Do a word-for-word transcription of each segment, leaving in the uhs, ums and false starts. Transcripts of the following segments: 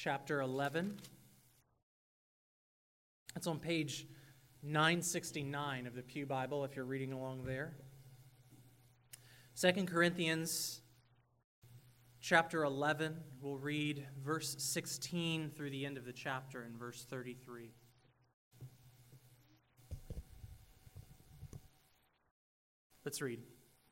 chapter eleven. It's on page nine sixty-nine of the Pew Bible, if you're reading along there. Second Corinthians chapter eleven, we'll read verse sixteen through the end of the chapter in verse thirty-three. Let's read.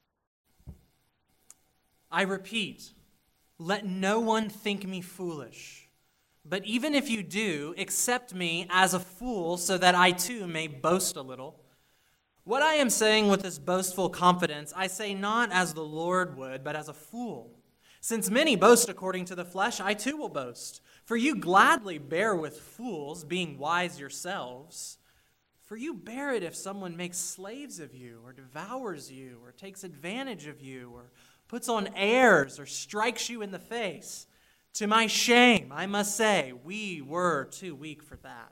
I repeat, let no one think me foolish. But even if you do, accept me as a fool so that I too may boast a little. What I am saying with this boastful confidence, I say not as the Lord would, but as a fool. Since many boast according to the flesh, I too will boast. For you gladly bear with fools, being wise yourselves. For you bear it if someone makes slaves of you, or devours you, or takes advantage of you, or puts on airs, or strikes you in the face. To my shame, I must say, we were too weak for that.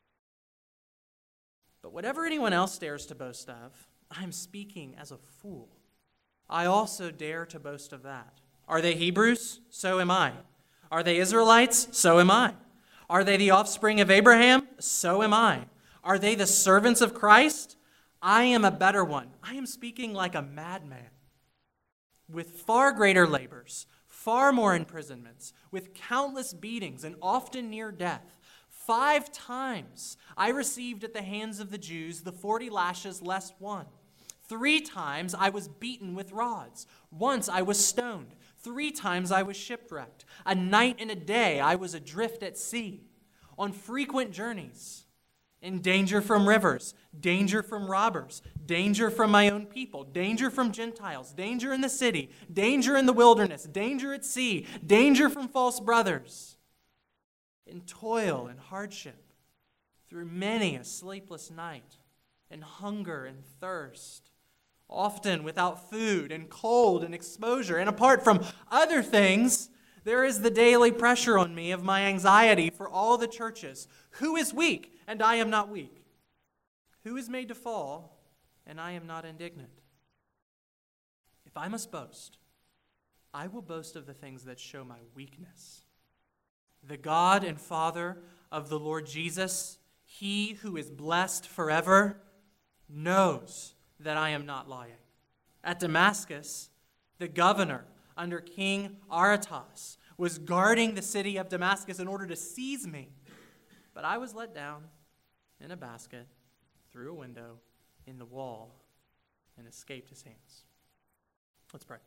But whatever anyone else dares to boast of, I am speaking as a fool. I also dare to boast of that. Are they Hebrews? So am I. Are they Israelites? So am I. Are they the offspring of Abraham? So am I. Are they the servants of Christ? I am a better one. I am speaking like a madman. With far greater labors, far more imprisonments, with countless beatings and often near death. Five times I received at the hands of the Jews the forty lashes less one. Three times I was beaten with rods. Once I was stoned. Three times I was shipwrecked. A night and a day I was adrift at sea, on frequent journeys, in danger from rivers, danger from robbers, danger from my own people, danger from Gentiles, danger in the city, danger in the wilderness, danger at sea, danger from false brothers, in toil and hardship, through many a sleepless night, in hunger and thirst, often without food and cold and exposure. And apart from other things, there is the daily pressure on me of my anxiety for all the churches. Who is weak, and I am not weak? Who is made to fall, and I am not indignant? If I must boast, I will boast of the things that show my weakness. The God and Father of the Lord Jesus, he who is blessed forever, knows that I am not lying. At Damascus, the governor under King Aretas was guarding the city of Damascus in order to seize me. But I was let down in a basket through a window in the wall and escaped his hands. Let's pray.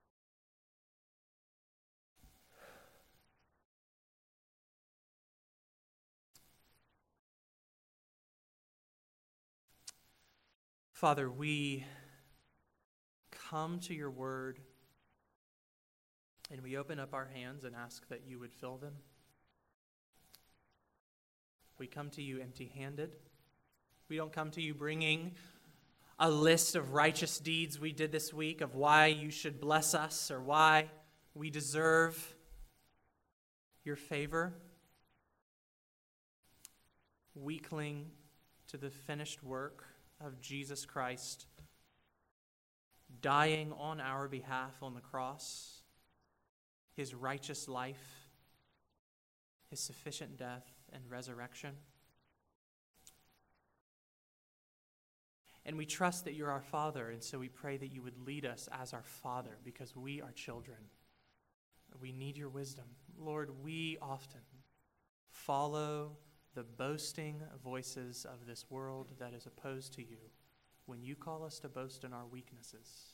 Father, we come to your word and we open up our hands and ask that you would fill them. We come to you empty-handed. We don't come to you bringing a list of righteous deeds we did this week, of why you should bless us or why we deserve your favor. We cling to the finished work of Jesus Christ, dying on our behalf on the cross, his righteous life, his sufficient death and resurrection. And we trust that you're our Father, and so we pray that you would lead us as our Father, because we are children. We need your wisdom. Lord, we often follow the boasting voices of this world that is opposed to you when you call us to boast in our weaknesses.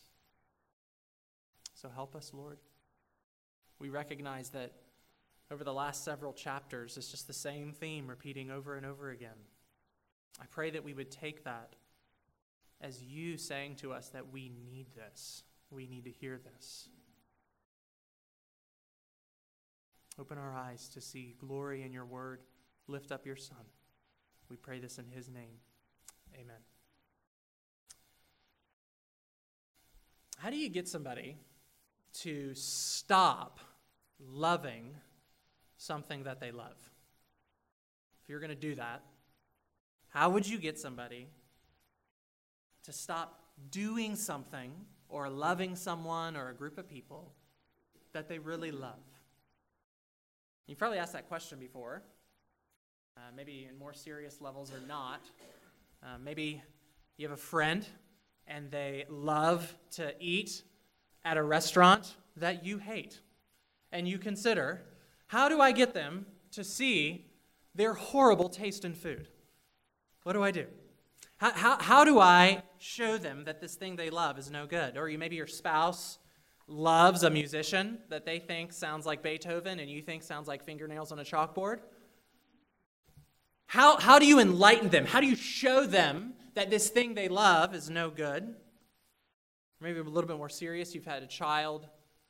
So help us, Lord. We recognize that over the last several chapters, it's just the same theme repeating over and over again. I pray that we would take that as you saying to us that we need this. We need to hear this. Open our eyes to see glory in your word. Lift up your Son. We pray this in his name. Amen. How do you get somebody to stop loving something that they love? If you're going to do that, how would you get somebody to stop doing something or loving someone or a group of people that they really love? You've probably asked that question before, uh, maybe in more serious levels or not. Uh, maybe you have a friend and they love to eat at a restaurant that you hate. And you consider, how do I get them to see their horrible taste in food? What do I do? How, how, how do I show them that this thing they love is no good? Or you, maybe your spouse loves a musician that they think sounds like Beethoven and you think sounds like fingernails on a chalkboard. How, how do you enlighten them? How do you show them that this thing they love is no good? Maybe a little bit more serious, you've had a child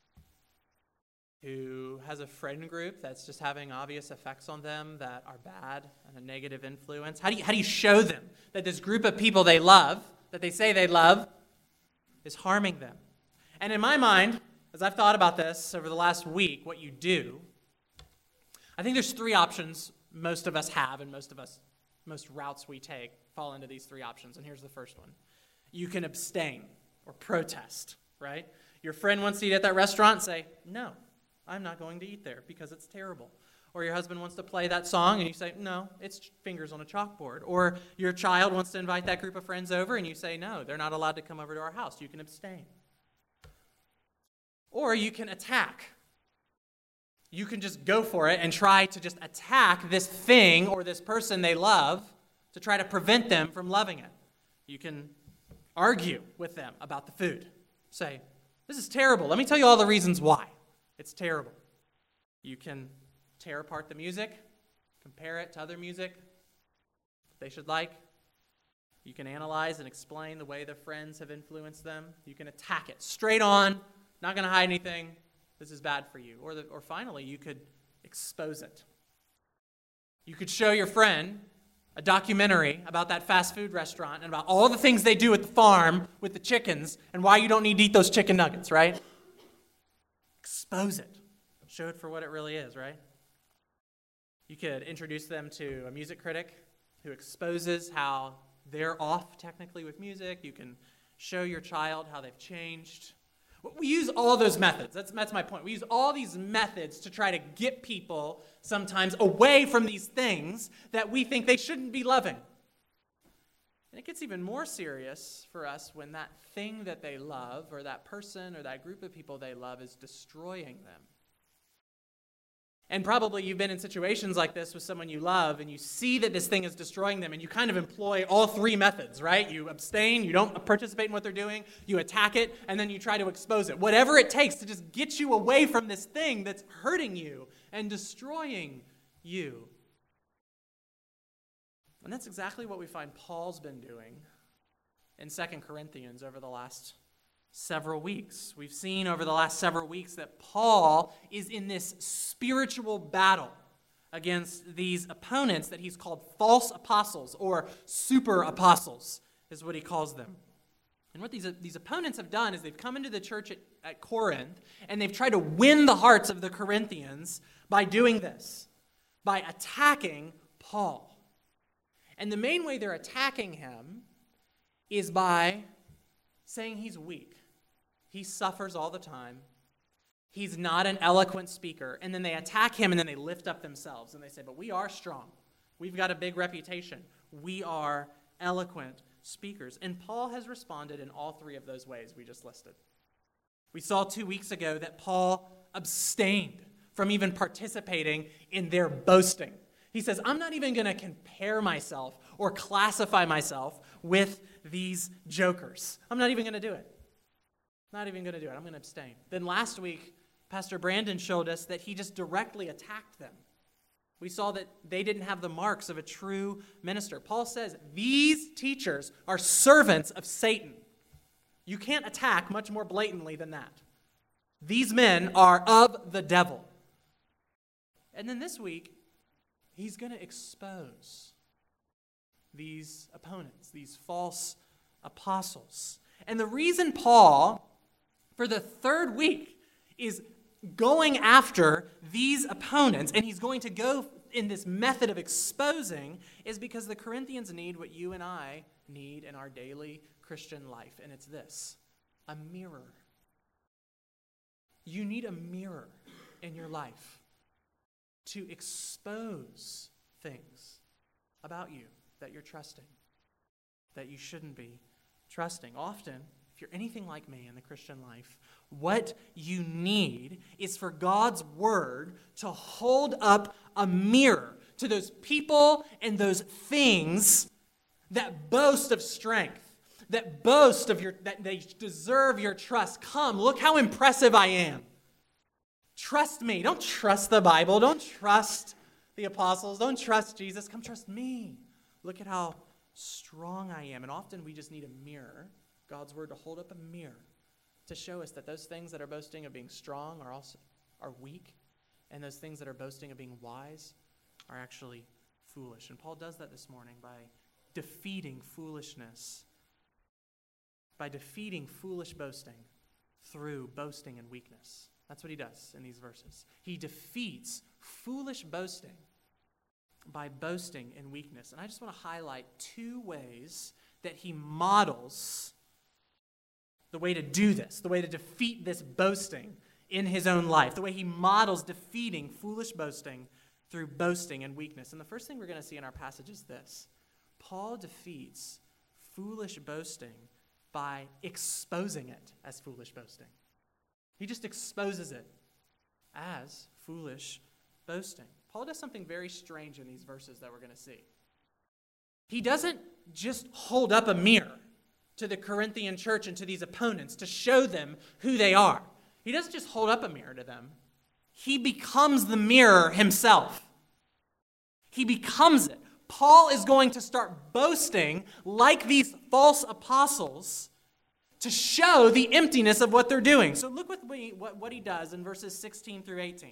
who has a friend group that's just having obvious effects on them that are bad and a negative influence. How do you, how do you show them that this group of people they love, that they say they love, is harming them? And in my mind, as I've thought about this over the last week, what you do, I think there's three options most of us have, and most of us, most routes we take fall into these three options. And here's the first one. You can abstain or protest, right? Your friend wants to eat at that restaurant, say, no, I'm not going to eat there because it's terrible. Or your husband wants to play that song and you say, no, it's fingers on a chalkboard. Or your child wants to invite that group of friends over and you say, no, they're not allowed to come over to our house. You can abstain. Or you can attack. You can just go for it and try to just attack this thing or this person they love to try to prevent them from loving it. You can argue with them about the food. Say, this is terrible. Let me tell you all the reasons why it's terrible. You can tear apart the music, compare it to other music they should like. You can analyze and explain the way their friends have influenced them. You can attack it straight on, not going to hide anything. This is bad for you. Or, the, or finally, you could expose it. You could show your friend a documentary about that fast food restaurant and about all the things they do at the farm with the chickens and why you don't need to eat those chicken nuggets, right? Expose it. Show it for what it really is, right? You could introduce them to a music critic who exposes how they're off technically with music. You can show your child how they've changed. We use all those methods. That's, that's my point. We use all these methods to try to get people sometimes away from these things that we think they shouldn't be loving. And it gets even more serious for us when that thing that they love or that person or that group of people they love is destroying them. And probably you've been in situations like this with someone you love and you see that this thing is destroying them and you kind of employ all three methods, right? You abstain, you don't participate in what they're doing, you attack it, and then you try to expose it. Whatever it takes to just get you away from this thing that's hurting you and destroying you. And that's exactly what we find Paul's been doing in Second Corinthians over the last several weeks. We've seen over the last several weeks that Paul is in this spiritual battle against these opponents that he's called false apostles or super apostles is what he calls them. And what these, these opponents have done is they've come into the church at, at Corinth and they've tried to win the hearts of the Corinthians by doing this, by attacking Paul. And the main way they're attacking him is by saying he's weak. He suffers all the time. He's not an eloquent speaker. And then they attack him and then they lift up themselves. And they say, but we are strong. We've got a big reputation. We are eloquent speakers. And Paul has responded in all three of those ways we just listed. We saw two weeks ago that Paul abstained from even participating in their boasting. He says, I'm not even going to compare myself or classify myself with these jokers. I'm not even going to do it. Not even going to do it. I'm going to abstain. Then last week, Pastor Brandon showed us that he just directly attacked them. We saw that they didn't have the marks of a true minister. Paul says these teachers are servants of Satan. You can't attack much more blatantly than that. These men are of the devil. And then this week, he's going to expose these opponents, these false apostles. And the reason Paul, for the third week, is going after these opponents, and he's going to go in this method of exposing, is because the Corinthians need what you and I need in our daily Christian life, and it's this: a mirror. You need a mirror in your life to expose things about you that you're trusting, that you shouldn't be trusting. Often, if you're anything like me in the Christian life, what you need is for God's word to hold up a mirror to those people and those things that boast of strength, that boast of your, that they deserve your trust. Come, look how impressive I am. Trust me. Don't trust the Bible. Don't trust the apostles. Don't trust Jesus. Come trust me. Look at how strong I am. And often we just need a mirror, God's word, to hold up a mirror to show us that those things that are boasting of being strong are also are weak, and those things that are boasting of being wise are actually foolish. And Paul does that this morning by defeating foolishness, by defeating foolish boasting through boasting and weakness. That's what he does in these verses. He defeats foolish boasting by boasting in weakness. And I just want to highlight two ways that he models the way to do this, the way to defeat this boasting in his own life, the way he models defeating foolish boasting through boasting and weakness. And the first thing we're going to see in our passage is this. Paul defeats foolish boasting by exposing it as foolish boasting. He just exposes it as foolish boasting. Paul does something very strange in these verses that we're going to see. He doesn't just hold up a mirror to the Corinthian church and to these opponents to show them who they are. He doesn't just hold up a mirror to them. He becomes the mirror himself. He becomes it. Paul is going to start boasting like these false apostles to show the emptiness of what they're doing. So look what, we, what, what he does in verses sixteen through eighteen.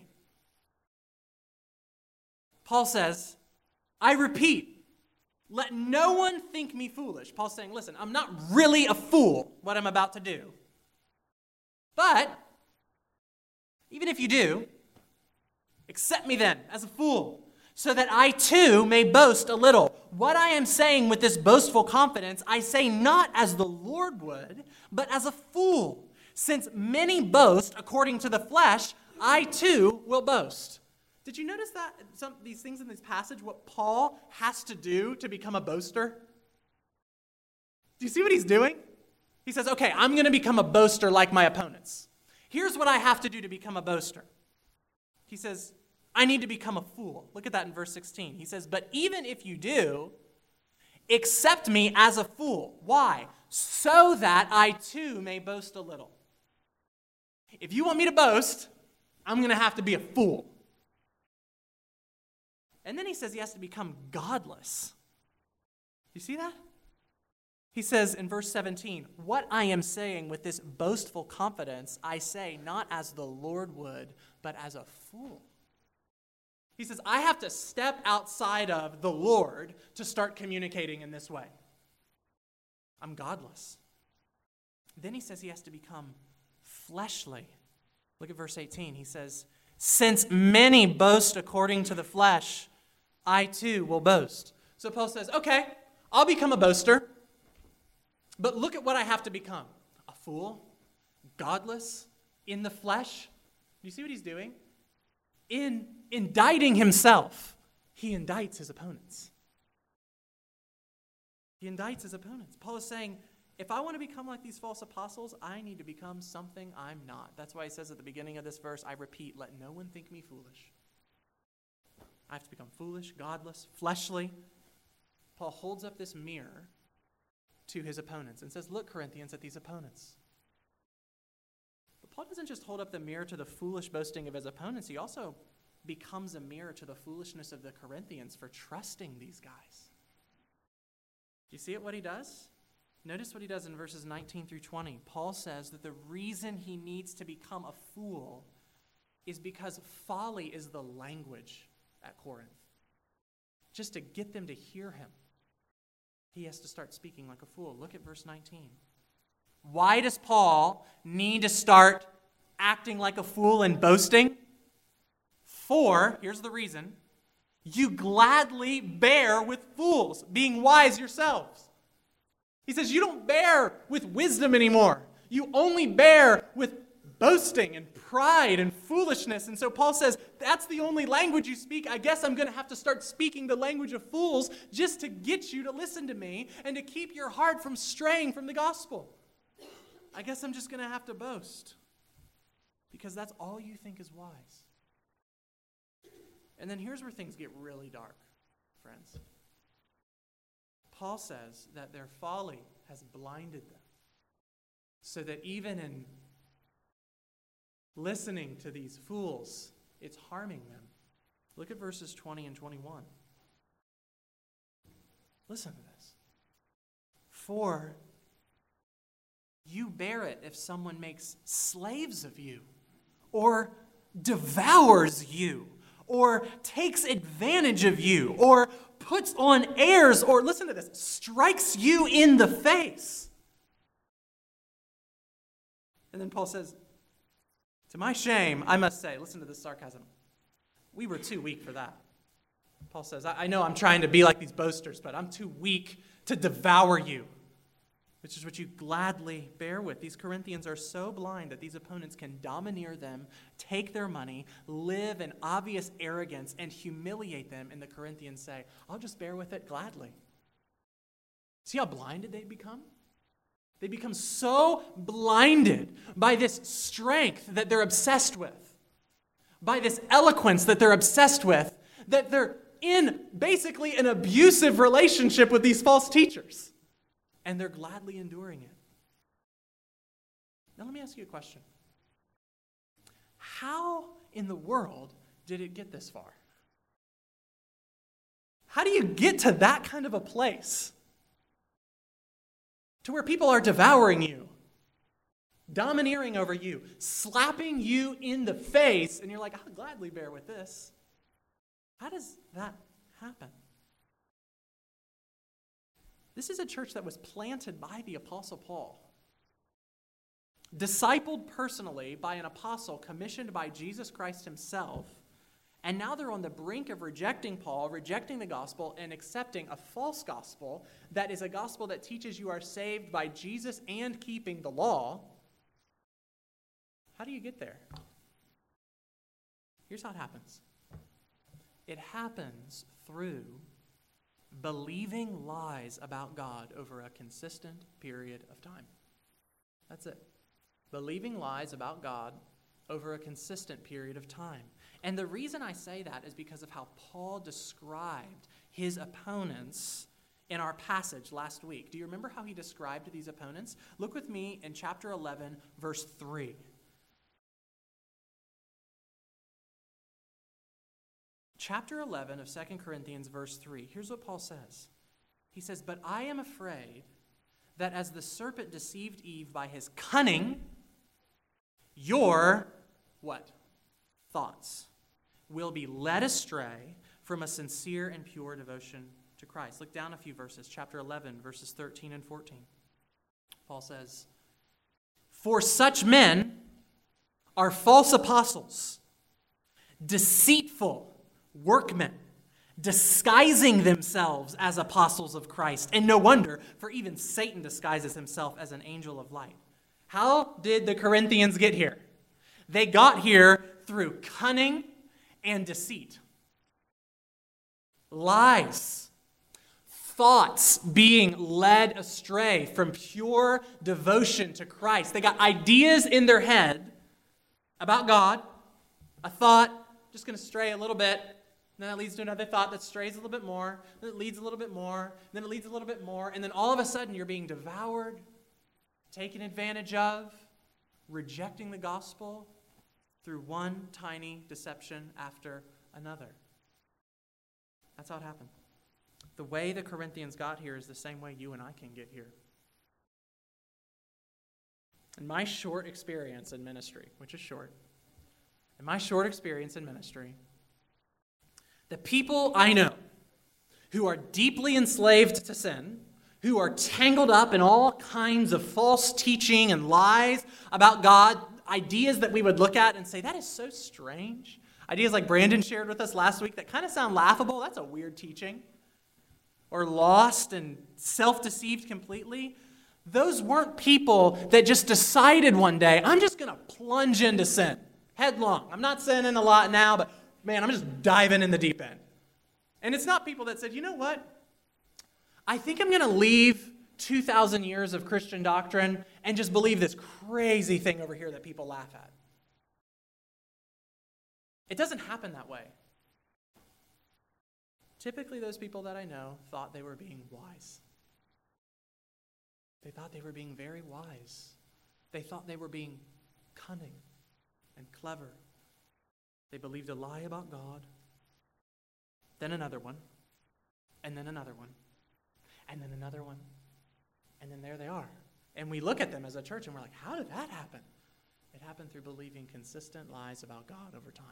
Paul says, I repeat, let no one think me foolish. Paul's saying, listen, I'm not really a fool, what I'm about to do. But even if you do, accept me then as a fool, so that I too may boast a little. What I am saying with this boastful confidence, I say not as the Lord would, but as a fool. Since many boast according to the flesh, I too will boast. Did you notice that some these things in this passage, what Paul has to do to become a boaster? Do you see what he's doing? He says, okay, I'm going to become a boaster like my opponents. Here's what I have to do to become a boaster. He says, I need to become a fool. Look at that in verse sixteen. He says, but even if you do, accept me as a fool. Why? So that I too may boast a little. If you want me to boast, I'm going to have to be a fool. And then he says he has to become godless. You see that? He says in verse seventeen, what I am saying with this boastful confidence, I say not as the Lord would, but as a fool. He says, I have to step outside of the Lord to start communicating in this way. I'm godless. Then he says he has to become fleshly. Look at verse eighteen. He says, since many boast according to the flesh, I too will boast. So Paul says, okay, I'll become a boaster, but look at what I have to become. A fool, godless, in the flesh. Do you see what he's doing? In indicting himself, he indicts his opponents. He indicts his opponents. Paul is saying, if I want to become like these false apostles, I need to become something I'm not. That's why he says at the beginning of this verse, I repeat, let no one think me foolish. I have to become foolish, godless, fleshly. Paul holds up this mirror to his opponents and says, look, Corinthians, at these opponents. But Paul doesn't just hold up the mirror to the foolish boasting of his opponents. He also becomes a mirror to the foolishness of the Corinthians for trusting these guys. Do you see it, what he does? Notice what he does in verses nineteen through twenty. Paul says that the reason he needs to become a fool is because folly is the language at Corinth. Just to get them to hear him, he has to start speaking like a fool. Look at verse nineteen. Why does Paul need to start acting like a fool and boasting? For, here's the reason, you gladly bear with fools, being wise yourselves. He says you don't bear with wisdom anymore. You only bear with boasting and pride and foolishness. And so Paul says, that's the only language you speak. I guess I'm going to have to start speaking the language of fools just to get you to listen to me and to keep your heart from straying from the gospel. I guess I'm just going to have to boast because that's all you think is wise. And then here's where things get really dark, friends. Paul says that their folly has blinded them so that even in listening to these fools, it's harming them. Look at verses twenty and twenty-one. Listen to this. For you bear it if someone makes slaves of you, or devours you, or takes advantage of you, or puts on airs, or listen to this, strikes you in the face. And then Paul says, to my shame, I must say, listen to this sarcasm, we were too weak for that. Paul says, I, I know I'm trying to be like these boasters, but I'm too weak to devour you, which is what you gladly bear with. These Corinthians are so blind that these opponents can domineer them, take their money, live in obvious arrogance, and humiliate them. And the Corinthians say, I'll just bear with it gladly. See how blinded they become? They become so blinded by this strength that they're obsessed with, by this eloquence that they're obsessed with, that they're in basically an abusive relationship with these false teachers. And they're gladly enduring it. Now let me ask you a question. How in the world did it get this far? How do you get to that kind of a place? To where people are devouring you, domineering over you, slapping you in the face, and you're like, I'll gladly bear with this. How does that happen? This is a church that was planted by the Apostle Paul, discipled personally by an apostle commissioned by Jesus Christ himself, and now they're on the brink of rejecting Paul, rejecting the gospel, and accepting a false gospel that is a gospel that teaches you are saved by Jesus and keeping the law. How do you get there? Here's how it happens. It happens through believing lies about God over a consistent period of time. That's it. Believing lies about God over a consistent period of time. And the reason I say that is because of how Paul described his opponents in our passage last week. Do you remember how he described these opponents? Look with me in chapter eleven, verse three. Chapter eleven of Second Corinthians, verse three. Here's what Paul says. He says, but I am afraid that as the serpent deceived Eve by his cunning, your, what? Thoughts will be led astray from a sincere and pure devotion to Christ. Look down a few verses, chapter eleven, verses thirteen and fourteen. Paul says, for such men are false apostles, deceitful workmen, disguising themselves as apostles of Christ. And no wonder, for even Satan disguises himself as an angel of light. How did the Corinthians get here? They got here through cunning and deceit. Lies. Thoughts being led astray from pure devotion to Christ. They got ideas in their head about God. A thought, just going to stray a little bit. Then that leads to another thought that strays a little bit more. Then it leads a little bit more. Then it leads a little bit more. And then all of a sudden you're being devoured, taken advantage of, rejecting the gospel through one tiny deception after another. That's how it happened. The way the Corinthians got here is the same way you and I can get here. In my short experience in ministry, which is short, in my short experience in ministry, the people I know who are deeply enslaved to sin, who are tangled up in all kinds of false teaching and lies about God, ideas that we would look at and say, that is so strange. Ideas like Brandon shared with us last week that kind of sound laughable. That's a weird teaching. Or lost and self-deceived completely. Those weren't people that just decided one day, I'm just going to plunge into sin. Headlong. I'm not sinning a lot now, but man, I'm just diving in the deep end. And it's not people that said, you know what? I think I'm going to leave two thousand years of Christian doctrine and just believe this crazy thing over here that people laugh at. It doesn't happen that way. Typically, those people that I know thought they were being wise. They thought they were being very wise. They thought they were being cunning and clever. They believed a lie about God, then another one, and then another one, and then another one, and then there they are. And we look at them as a church and we're like, how did that happen? It happened through believing consistent lies about God over time.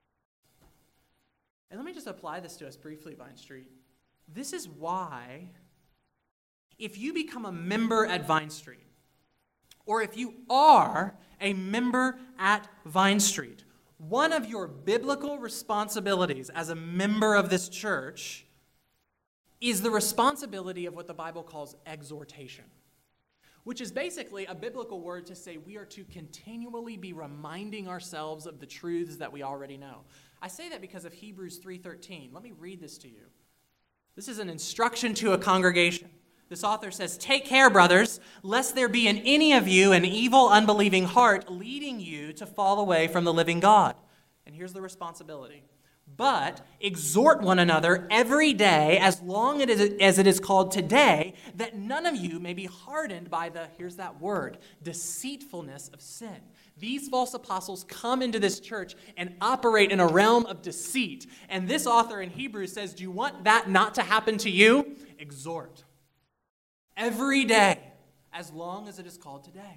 And let me just apply this to us briefly, Vine Street. This is why, if you become a member at Vine Street, or if you are a member at Vine Street, one of your biblical responsibilities as a member of this church is the responsibility of what the Bible calls exhortation, which is basically a biblical word to say we are to continually be reminding ourselves of the truths that we already know. I say that because of Hebrews three thirteen. Let me read this to you. This is an instruction to a congregation. This author says, "Take care, brothers, lest there be in any of you an evil, unbelieving heart leading you to fall away from the living God." And here's the responsibility. "But exhort one another every day, as long as it is called today, that none of you may be hardened by the," here's that word, "deceitfulness of sin." These false apostles come into this church and operate in a realm of deceit. And this author in Hebrews says, do you want that not to happen to you? Exhort. Every day, as long as it is called today.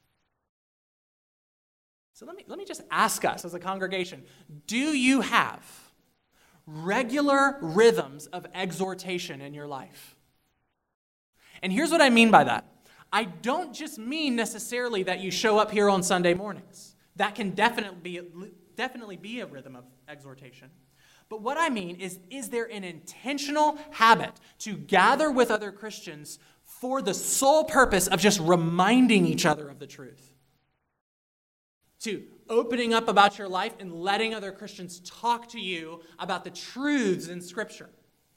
So let me, let me just ask us as a congregation, do you have regular rhythms of exhortation in your life? And here's what I mean by that. I don't just mean necessarily that you show up here on Sunday mornings. That can definitely be, definitely be a rhythm of exhortation. But what I mean is, is there an intentional habit to gather with other Christians for the sole purpose of just reminding each other of the truth? To opening up about your life and letting other Christians talk to you about the truths in Scripture.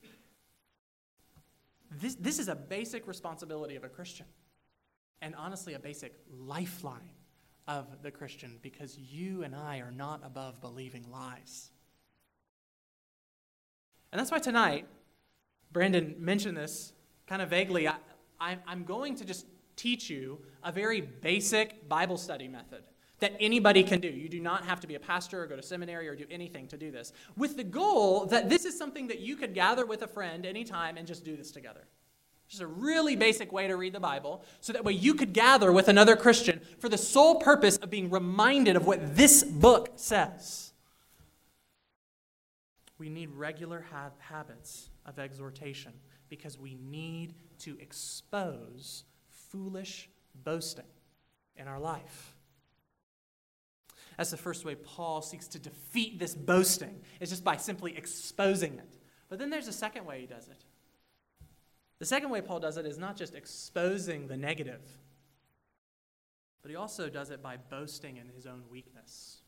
This, this is a basic responsibility of a Christian. And honestly, a basic lifeline of the Christian, because you and I are not above believing lies. And that's why tonight, Brandon mentioned this kind of vaguely. I, I, I'm going to just teach you a very basic Bible study method that anybody can do. You do not have to be a pastor or go to seminary or do anything to do this, with the goal that this is something that you could gather with a friend anytime and just do this together. Just a really basic way to read the Bible, so that way you could gather with another Christian for the sole purpose of being reminded of what this book says. We need regular ha- habits of exhortation because we need to expose foolish boasting in our life. That's the first way Paul seeks to defeat this boasting, is just by simply exposing it. But then there's a second way he does it. The second way Paul does it is not just exposing the negative, but he also does it by boasting in his own weakness.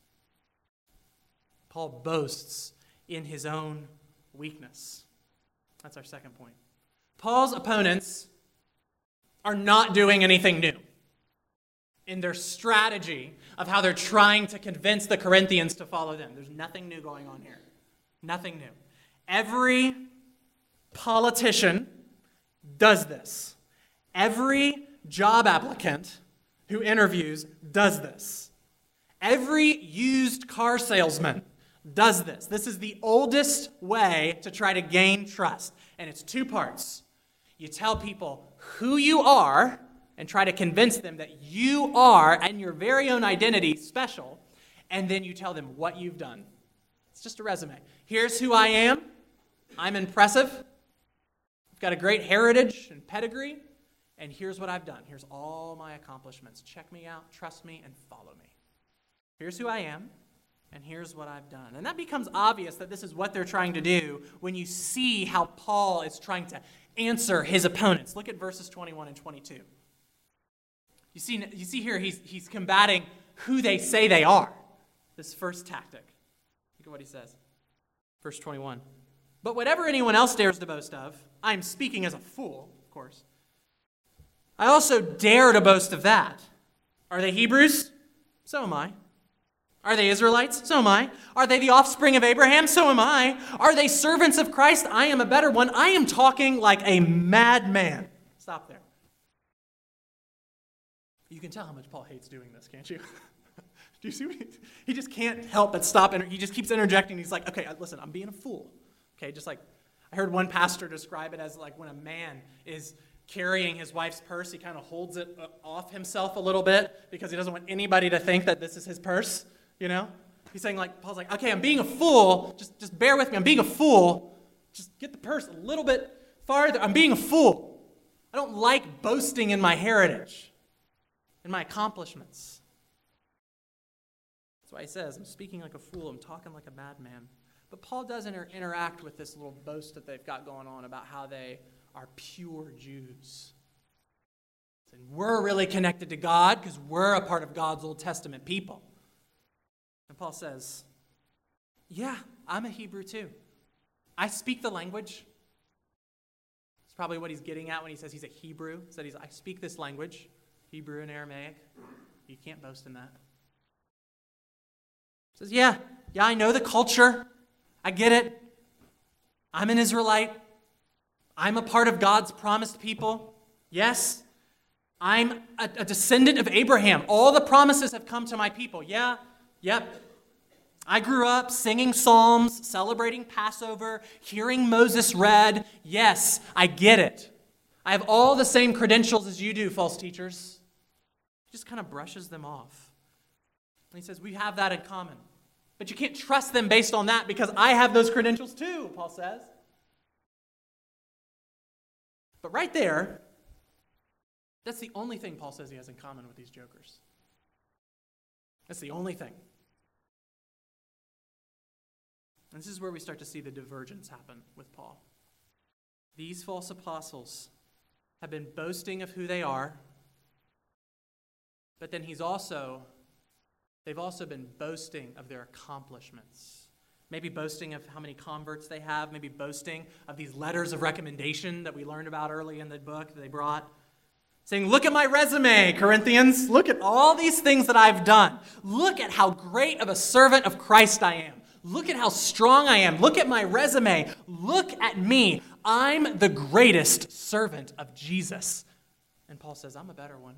Paul boasts in his own weakness. That's our second point. Paul's opponents are not doing anything new in their strategy of how they're trying to convince the Corinthians to follow them. There's nothing new going on here. Nothing new. Every politician does this. Every job applicant who interviews does this. Every used car salesman does this. This is the oldest way to try to gain trust. And it's two parts. You tell people who you are and try to convince them that you are, and your very own identity, special. And then you tell them what you've done. It's just a resume. Here's who I am. I'm impressive. I've got a great heritage and pedigree. And here's what I've done. Here's all my accomplishments. Check me out, trust me, and follow me. Here's who I am, and here's what I've done. And that becomes obvious that this is what they're trying to do when you see how Paul is trying to answer his opponents. Look at verses twenty-one and twenty-two. You see, you see here he's, he's combating who they say they are. this first tactic. Look at what he says. Verse twenty-one. But whatever anyone else dares to boast of, I am speaking as a fool, of course. I also dare to boast of that. Are they Hebrews? So am I. Are they Israelites? So am I. Are they the offspring of Abraham? So am I. Are they servants of Christ? I am a better one. I am talking like a madman. Stop there. You can tell how much Paul hates doing this, can't you? Do you see what he, he just can't help but stop. And he just keeps interjecting. He's like, okay, listen, I'm being a fool. Okay, just like I heard one pastor describe it as like when a man is carrying his wife's purse, he kind of holds it off himself a little bit because he doesn't want anybody to think that this is his purse, you know? He's saying like, Paul's like, okay, I'm being a fool. Just, just bear with me. I'm being a fool. Just get the purse a little bit farther. I'm being a fool. I don't like boasting in my heritage, in my accomplishments. That's why he says, I'm speaking like a fool. I'm talking like a madman. But Paul does inter- interact with this little boast that they've got going on about how they are pure Jews. And we're really connected to God because we're a part of God's Old Testament people. And Paul says, yeah, I'm a Hebrew too. I speak the language. That's probably what he's getting at when he says he's a Hebrew. He said he's, I speak this language, Hebrew and Aramaic. You can't boast in that. He says, yeah, yeah, I know the culture. I get it. I'm an Israelite. I'm a part of God's promised people. Yes, I'm a, a descendant of Abraham. All the promises have come to my people. Yeah, yep. I grew up singing psalms, celebrating Passover, hearing Moses read. Yes, I get it. I have all the same credentials as you do, false teachers. He just kind of brushes them off. And he says, we have that in common. But you can't trust them based on that because I have those credentials too, Paul says. But right there, that's the only thing Paul says he has in common with these jokers. That's the only thing. And this is where we start to see the divergence happen with Paul. These false apostles have been boasting of who they are, but then he's also, they've also been boasting of their accomplishments. Maybe boasting of how many converts they have, maybe boasting of these letters of recommendation that we learned about early in the book that they brought. Saying, look at my resume, Corinthians. Look at all these things that I've done. Look at how great of a servant of Christ I am. Look at how strong I am. Look at my resume. Look at me. I'm the greatest servant of Jesus. And Paul says, I'm a better one.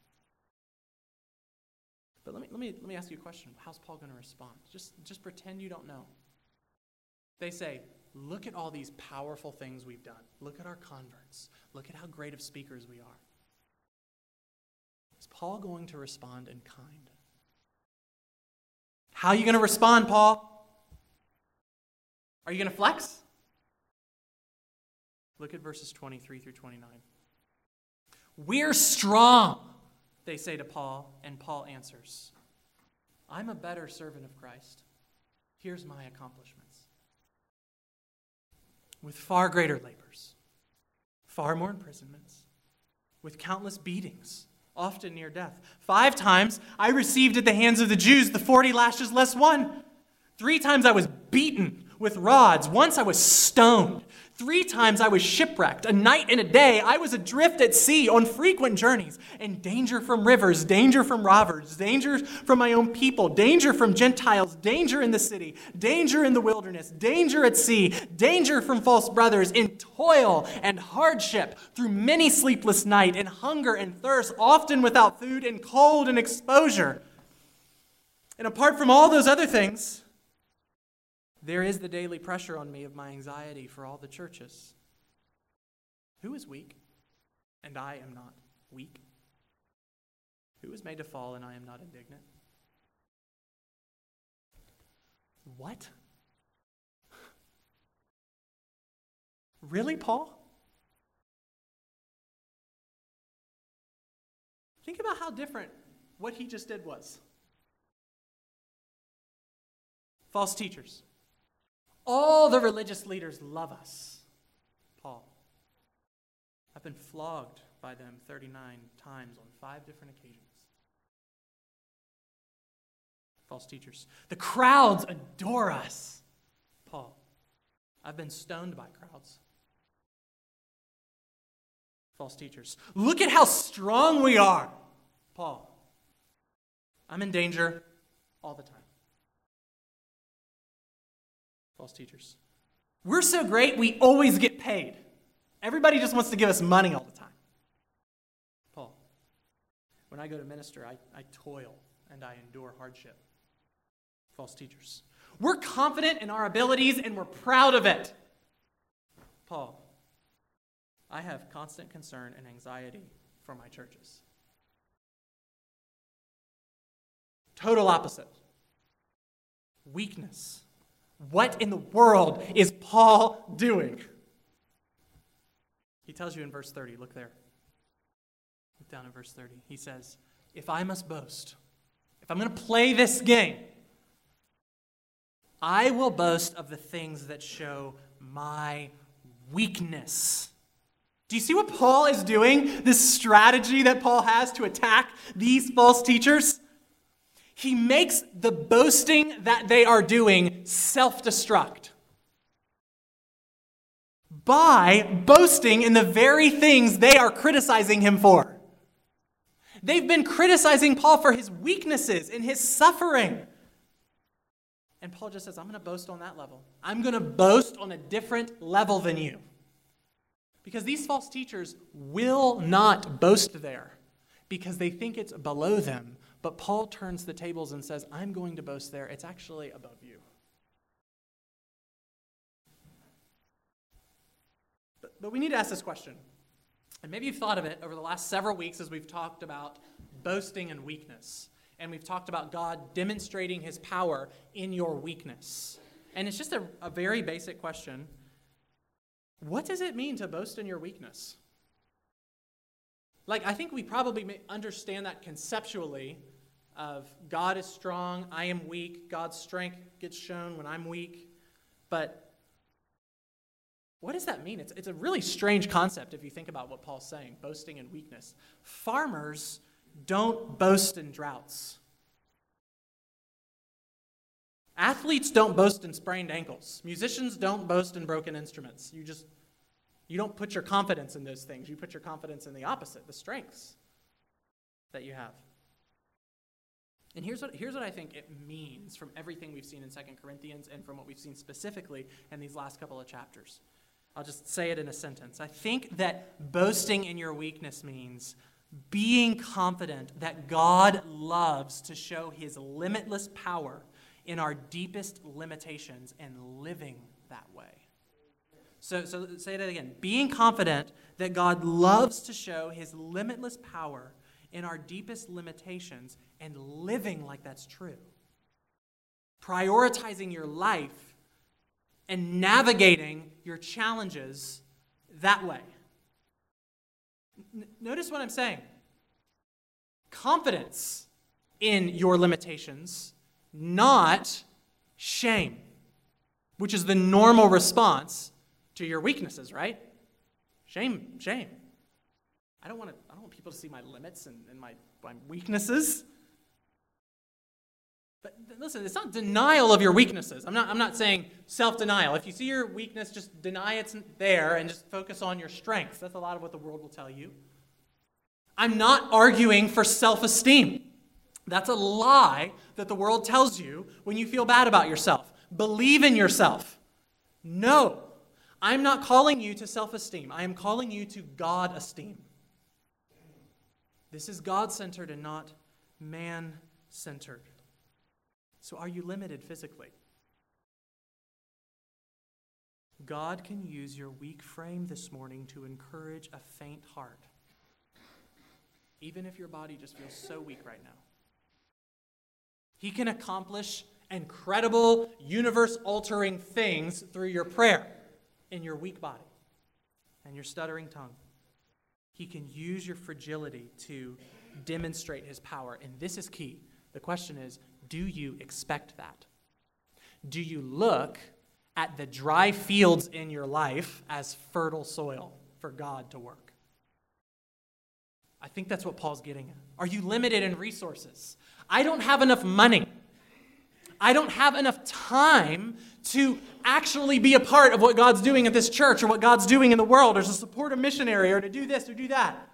But let me, let me, let me ask you a question. How's Paul going to respond? Just, just pretend you don't know. They say, look at all these powerful things we've done. Look at our converts. Look at how great of speakers we are. Is Paul going to respond in kind? How are you going to respond, Paul? Are you going to flex? Look at verses twenty-three through twenty-nine. We're strong, they say to Paul, and Paul answers, I'm a better servant of Christ. Here's my accomplishments. With far greater labors, far more imprisonments, with countless beatings, often near death. Five times I received at the hands of the Jews the forty lashes less one. Three times I was beaten with rods. Once I was stoned. Three times I was shipwrecked. A night and a day I was adrift at sea on frequent journeys. And danger from rivers, danger from robbers, danger from my own people, danger from Gentiles, danger in the city, danger in the wilderness, danger at sea, danger from false brothers, in toil and hardship, through many sleepless nights, and hunger and thirst, often without food, and cold and exposure. And apart from all those other things, there is the daily pressure on me of my anxiety for all the churches. Who is weak, and I am not weak? Who is made to fall, and I am not indignant? What? Really, Paul? Think about how different what he just did was. False teachers. All the religious leaders love us. Paul. I've been flogged by them thirty-nine times on five different occasions. False teachers. The crowds adore us. Paul, I've been stoned by crowds. False teachers. Look at how strong we are. Paul, I'm in danger all the time. False teachers. We're so great, we always get paid. Everybody just wants to give us money all the time. Paul, when I go to minister, I, I toil and I endure hardship. False teachers. We're confident in our abilities and we're proud of it. Paul, I have constant concern and anxiety for my churches. Total opposite. Weakness. What in the world is Paul doing? He tells you in verse thirty, look there. Look down in verse thirty. He says, if I must boast, if I'm going to play this game, I will boast of the things that show my weakness. Do you see what Paul is doing? This strategy that Paul has to attack these false teachers? He makes the boasting that they are doing self-destruct by boasting in the very things they are criticizing him for. They've been criticizing Paul for his weaknesses and his suffering. And Paul just says, I'm going to boast on that level. I'm going to boast on a different level than you. Because these false teachers will not boast there because they think it's below them. But Paul turns the tables and says, I'm going to boast there. It's actually above you. But, but we need to ask this question. And maybe you've thought of it over the last several weeks as we've talked about boasting and weakness. And we've talked about God demonstrating his power in your weakness. And it's just a, a very basic question. What does it mean to boast in your weakness? Like, I think we probably may understand that conceptually of God is strong, I am weak, God's strength gets shown when I'm weak. But what does that mean? It's, it's a really strange concept if you think about what Paul's saying, boasting in weakness. Farmers don't boast in droughts. Athletes don't boast in sprained ankles. Musicians don't boast in broken instruments. You just, you don't put your confidence in those things. You put your confidence in the opposite, the strengths that you have. And here's what, here's what I think it means from everything we've seen in Second Corinthians and from what we've seen specifically in these last couple of chapters. I'll just say it in a sentence. I think that boasting in your weakness means being confident that God loves to show his limitless power in our deepest limitations and living that way. So, so say that again. Being confident that God loves to show his limitless power in our deepest limitations and living like that's true. Prioritizing your life and navigating your challenges that way. N- notice what I'm saying. Confidence in your limitations, not shame, which is the normal response to your weaknesses, right? Shame, shame. I don't want to. I don't want people to see my limits and, and my, my weaknesses. But listen, it's not denial of your weaknesses. I'm not. I'm not saying self-denial. If you see your weakness, just deny it's there and just focus on your strengths. That's a lot of what the world will tell you. I'm not arguing for self-esteem. That's a lie that the world tells you when you feel bad about yourself. Believe in yourself. No, I'm not calling you to self-esteem. I am calling you to God-esteem. This is God-centered and not man-centered. So are you limited physically? God can use your weak frame this morning to encourage a faint heart, even if your body just feels so weak right now. He can accomplish incredible, universe-altering things through your prayer in your weak body and your stuttering tongue. He can use your fragility to demonstrate his power. And this is key. The question is, do you expect that? Do you look at the dry fields in your life as fertile soil for God to work? I think that's what Paul's getting at. Are you limited in resources? I don't have enough money. I don't have enough time to actually be a part of what God's doing at this church or what God's doing in the world or to support a missionary or to do this or do that.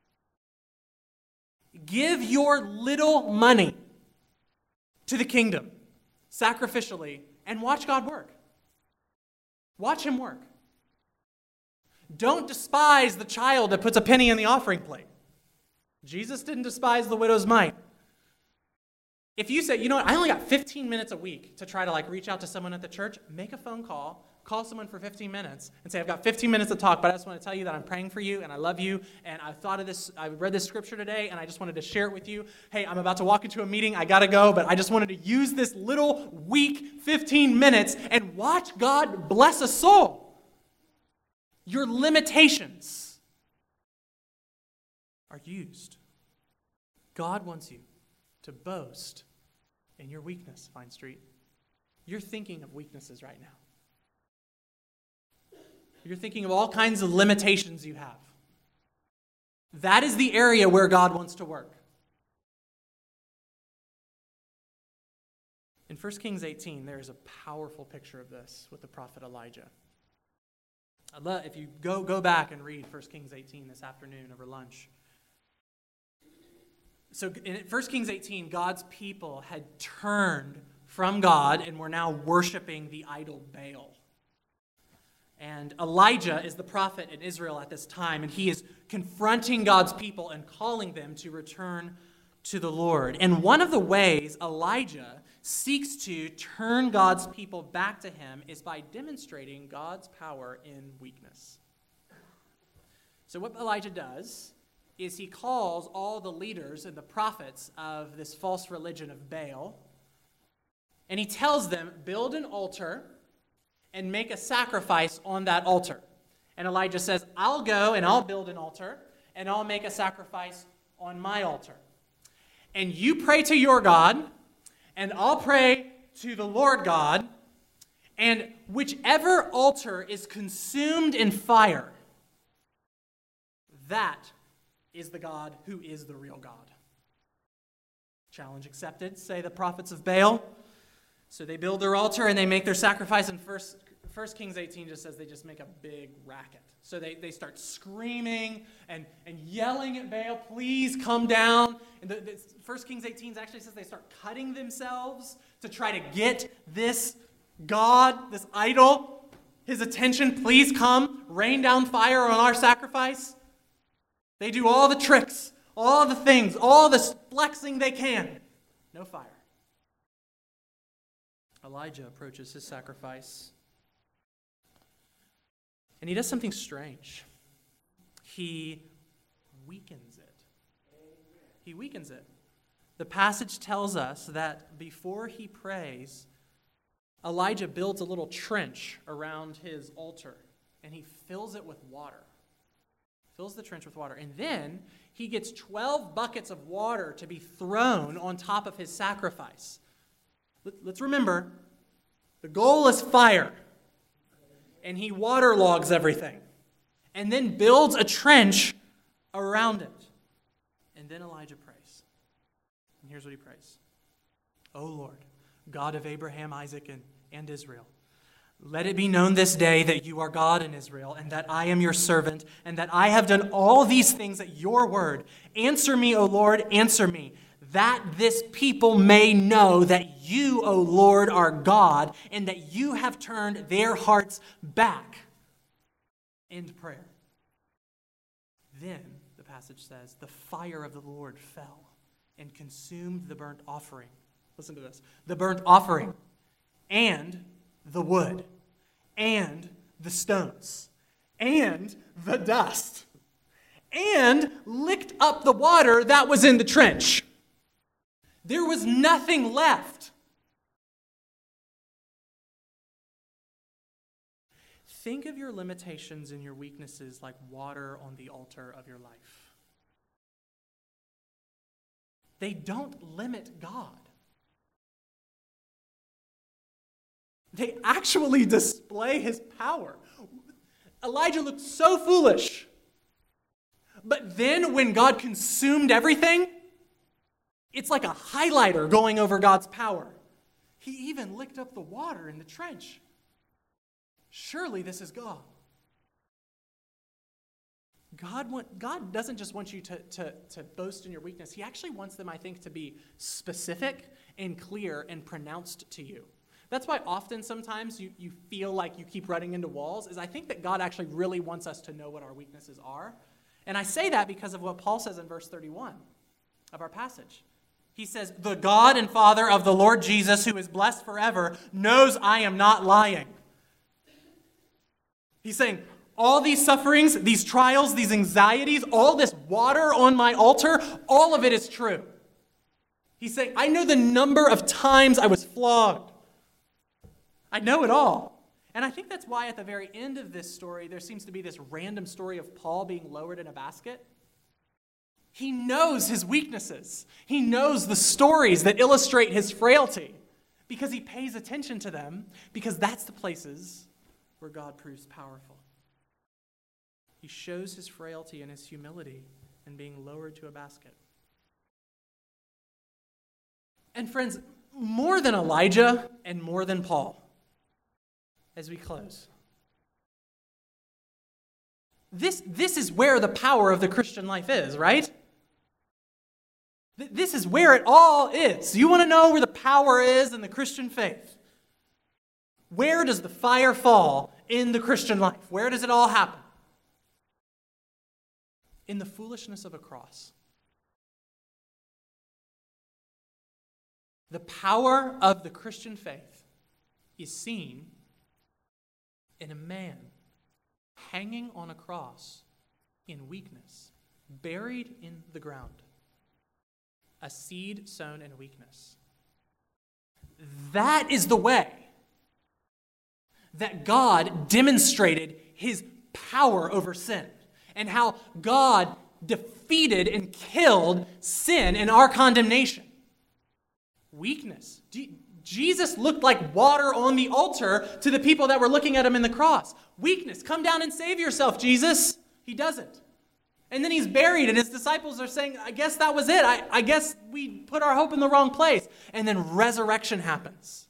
Give your little money to the kingdom sacrificially and watch God work. Watch him work. Don't despise the child that puts a penny in the offering plate. Jesus didn't despise the widow's mite. If you say, you know what, I only got fifteen minutes a week to try to like reach out to someone at the church, make a phone call, call someone for fifteen minutes and say, I've got fifteen minutes to talk, but I just want to tell you that I'm praying for you and I love you and I thought of this, I read this scripture today and I just wanted to share it with you. Hey, I'm about to walk into a meeting, I got to go, but I just wanted to use this little weak fifteen minutes and watch God bless a soul. Your limitations are used. God wants you to boast in your weakness, Vine Street. You're thinking of weaknesses right now. You're thinking of all kinds of limitations you have. That is the area where God wants to work. In First Kings eighteen, there is a powerful picture of this with the prophet Elijah. I'd love, if you go, go back and read First Kings eighteen this afternoon over lunch. So in First Kings eighteen, God's people had turned from God and were now worshiping the idol Baal. And Elijah is the prophet in Israel at this time, and he is confronting God's people and calling them to return to the Lord. And one of the ways Elijah seeks to turn God's people back to him is by demonstrating God's power in weakness. So what Elijah does is he calls all the leaders and the prophets of this false religion of Baal, and he tells them, build an altar and make a sacrifice on that altar. And Elijah says, I'll go and I'll build an altar and I'll make a sacrifice on my altar. And you pray to your God, and I'll pray to the Lord God, and whichever altar is consumed in fire, that is the God who is the real God. Challenge accepted, say the prophets of Baal. So they build their altar and they make their sacrifice. And first, First Kings eighteen just says they just make a big racket. So they, they start screaming and, and yelling at Baal, please come down. And the, the, First Kings eighteen actually says they start cutting themselves to try to get this God, this idol, his attention. Please come, rain down fire on our sacrifice. They do all the tricks, all the things, all the flexing they can. No fire. Elijah approaches his sacrifice, and he does something strange. He weakens it. He weakens it. The passage tells us that before he prays, Elijah builds a little trench around his altar, and he fills it with water. Fills the trench with water. And then he gets twelve buckets of water to be thrown on top of his sacrifice. Let's remember, the goal is fire. And he waterlogs everything. And then builds a trench around it. And then Elijah prays. And here's what he prays. O Lord, God of Abraham, Isaac, and, and Israel, let it be known this day that you are God in Israel, and that I am your servant, and that I have done all these things at your word. Answer me, O Lord, answer me, that this people may know that you, O Lord, are God, and that you have turned their hearts back. End prayer. Then, the passage says, the fire of the Lord fell and consumed the burnt offering. Listen to this. The burnt offering and the wood, and the stones, and the dust, and licked up the water that was in the trench. There was nothing left. Think of your limitations and your weaknesses like water on the altar of your life. They don't limit God. They actually display his power. Elijah looked so foolish. But then when God consumed everything, it's like a highlighter going over God's power. He even licked up the water in the trench. Surely this is God. God want, God doesn't just want you to, to, to boast in your weakness. He actually wants them, I think, to be specific and clear and pronounced to you. That's why often sometimes you, you feel like you keep running into walls, is I think that God actually really wants us to know what our weaknesses are. And I say that because of what Paul says in verse thirty-one of our passage. He says, the God and Father of the Lord Jesus, who is blessed forever, knows I am not lying. He's saying, all these sufferings, these trials, these anxieties, all this water on my altar, all of it is true. He's saying, I know the number of times I was flogged. I know it all. And I think that's why at the very end of this story, there seems to be this random story of Paul being lowered in a basket. He knows his weaknesses. He knows the stories that illustrate his frailty because he pays attention to them, because that's the places where God proves powerful. He shows his frailty and his humility in being lowered to a basket. And friends, more than Elijah and more than Paul, as we close, this, this is where the power of the Christian life is, right? This is where it all is. You want to know where the power is in the Christian faith? Where does the fire fall in the Christian life? Where does it all happen? In the foolishness of a cross. The power of the Christian faith is seen in a man hanging on a cross in weakness, buried in the ground. A seed sown in weakness. That is the way that God demonstrated his power over sin, and how God defeated and killed sin and our condemnation. Weakness. Jesus looked like water on the altar to the people that were looking at him in the cross. Weakness. Come down and save yourself, Jesus. He doesn't. And then he's buried, and his disciples are saying, I guess that was it. I, I guess we put our hope in the wrong place. And then resurrection happens.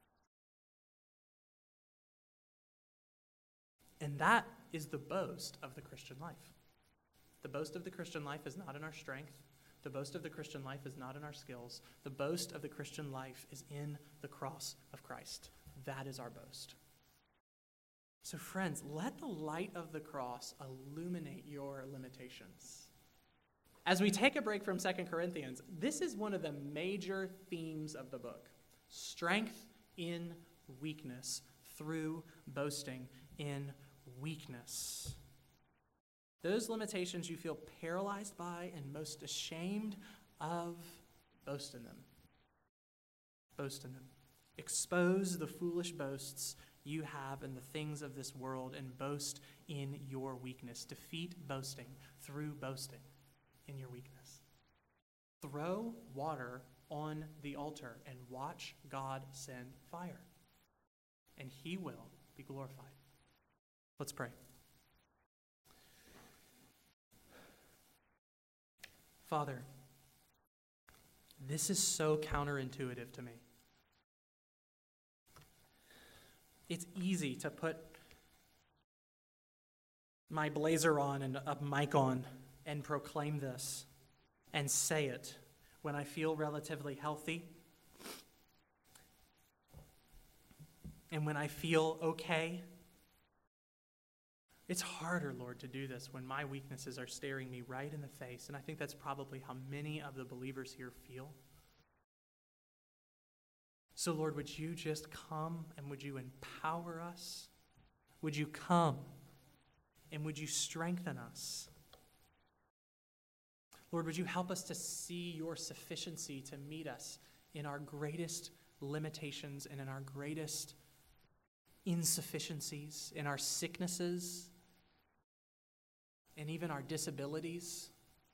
And that is the boast of the Christian life. The boast of the Christian life is not in our strength. The boast of the Christian life is not in our skills. The boast of the Christian life is in the cross of Christ. That is our boast. So friends, let the light of the cross illuminate your limitations. As we take a break from Second Corinthians, this is one of the major themes of the book. Strength in weakness through boasting in weakness. Those limitations you feel paralyzed by and most ashamed of, boast in them. Boast in them. Expose the foolish boasts you have in the things of this world and boast in your weakness. Defeat boasting through boasting in your weakness. Throw water on the altar and watch God send fire, and he will be glorified. Let's pray. Father, this is so counterintuitive to me. It's easy to put my blazer on and a mic on and proclaim this and say it when I feel relatively healthy and when I feel okay. It's harder, Lord, to do this when my weaknesses are staring me right in the face, and I think that's probably how many of the believers here feel. So, Lord, would you just come and would you empower us? Would you come and would you strengthen us? Lord, would you help us to see your sufficiency to meet us in our greatest limitations and in our greatest insufficiencies, in our sicknesses, and even our disabilities.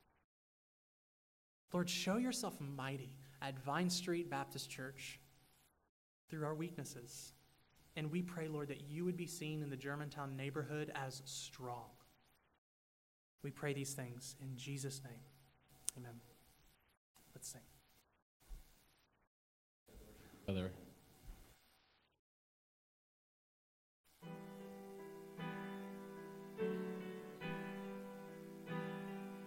Lord, show yourself mighty at Vine Street Baptist Church through our weaknesses. And we pray, Lord, that you would be seen in the Germantown neighborhood as strong. We pray these things in Jesus' name. Amen. Let's sing. Together.